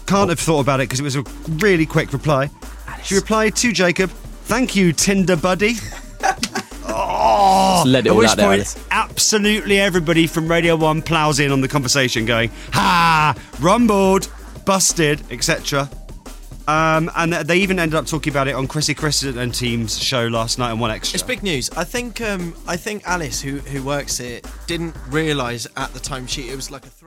can't have thought about it because it was a really quick reply. She replied to Jacob, "Thank you, Tinder buddy." Let it all At which out there, point, Alice. absolutely everybody from Radio 1 plows in on the conversation going, "Ha! Rumbled, busted, etc." And they even ended up talking about it on Chrissy Christen and team's show last night on One Extra. It's big news. I think Alice, who works here, didn't realise at the time it was like a